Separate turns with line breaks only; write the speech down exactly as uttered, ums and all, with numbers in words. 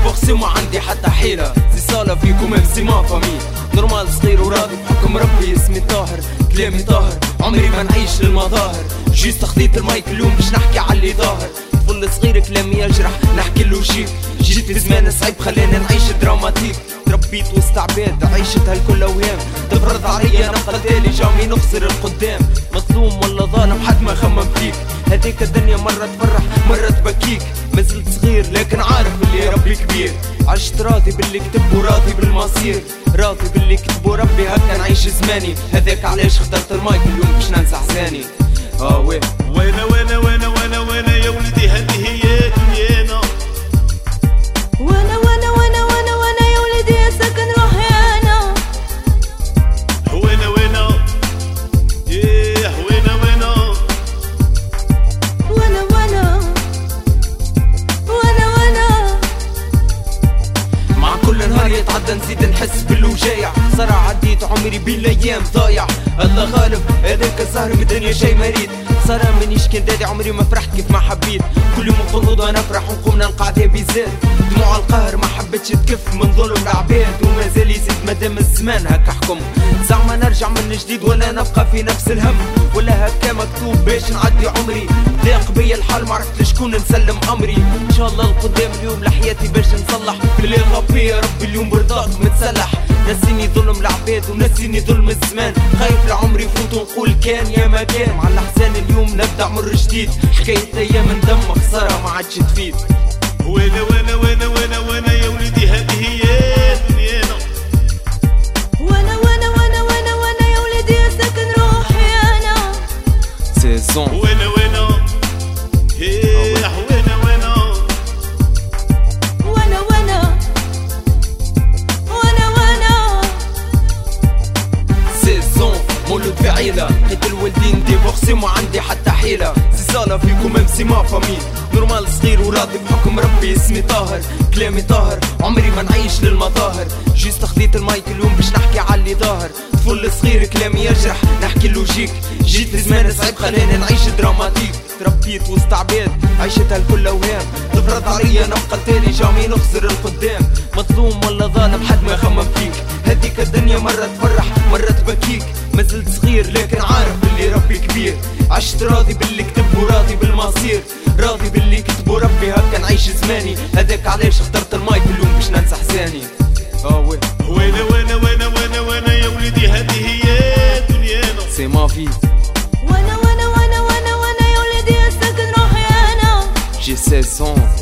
ديفورسي وما عندي حتى حيلة. سي صالة فيكم ام سي ما فامي نورمال صغير وراضي بحكم ربي اسمي طاهر كلامي طاهر عمري ما نعيش للمظاهر. جيست خديت المايك اليوم باش نحكي على ظاهر. طفل صغير كلامي يجرح نحكي اللوجيك. جيت في زمان صعيب خلاني نعيش دراماتيك. تربيت وسط عباد عيشتها الكل اوهام. تفرض عليا نبقى تالي جامي نخسر القدام. مظلوم ولا ظالم حد ما خمم فيك. هذيك الدنيا مرة تفرح مرة تبكيك. مازلت صغير لكن عارف اللي ربي كبير. عشت راضي باللي كتب وراضي بالمصير. راضي باللي كتبوا ربي هكا نعيش زماني. هذاك علاش اخترت المايك اليوم باش ننسى حزاني. اه وين
وانا وانا وانا وانا وانا يا ولدي هذه هي دنيانا.
وانا وانا وانا وانا وانا يا ولدي يا ساكن روحي انا.
وانا وانا ايه وانا وانا
وانا وانا وانا وانا
مع كل نهار يتعدى نزيد نحس بالوجايع. صرا عديت عمري بين الايام ضايع. الله غالب هذاك السهر من الدنيا شي مريض. صرا مانيش كان دادي عمري ما فرحت كيف ما حبيت. كل يوم نقول وانا نفرح ونقوم نلقى عذابي زاد. دموع القهر ما حبتش تكف من ظلم العباد. ومازال يزيد مادام الزمان هكا حكم. زعما نرجع من جديد ولا نبقى في نفس الهم. ولا هكا مكتوب باش نعدي عمري. ضاق بيا الحال معرفت لشكون نسلم امري. ان شاء الله القدام اليوم لحياتي باش نصلح. في اللي غبي يا ربي اليوم برضاك متسلح. نسيني ظلم العباد ونسيني ظلم الزمان. خايف لعمري فوت ونقول كان يا ما كان. مع الاحزان اليوم نبدا مر جديد. حكاية ايام ندم خسارة ما عادش تفيد.
وانا وانا وانا وانا وانا يا ولدي هذه هي دنيانا.
وانا وانا وانا وانا وانا يا ولدي يا ساكن روحي انا.
سيزون
وانا وانا ايه وانا وانا
وانا وانا وانا وانا
سيزون مولود في عيلة. لقيت الوالدين ديفورسي وما عندي حتى حيلة. سي صالة فيكم ام سي ما فامي نورمال صغير وراضي بحكم ربي اسمي طاهر كلامي طاهر عمري ما نعيش للمظاهر. جيست خديت المايك اليوم باش نحكي على اللي ظاهر. طفل صغير كلامي يجرح نحكي اللوجيك. جيت في زمان صعيب خلاني نعيش دراماتيك. تربيت وسط عباد عيشتها الكل اوهام. تفرض عليا نبقى تالي جامي نخسر القدام. مظلوم ولا ظالم حد ما خمم فيك. هذيك الدنيا مرة تفرح مرة تبكيك. مازلت صغير لكن عارف باللي ربي كبير. عشت راضي باللي كتب وراضي بالمصير. راضي باللي كتبوا ربي هكا نعيش زماني. هذاك علاش اخترت المايك اليوم باش ننسى حزاني. اه وين
وانا وانا وانا وانا وانا يا ولدي هذه هي دنيانا.
سي ما في
وانا وانا وانا وانا وانا يا ولدي يا ساكن روحي انا.
جي سيزون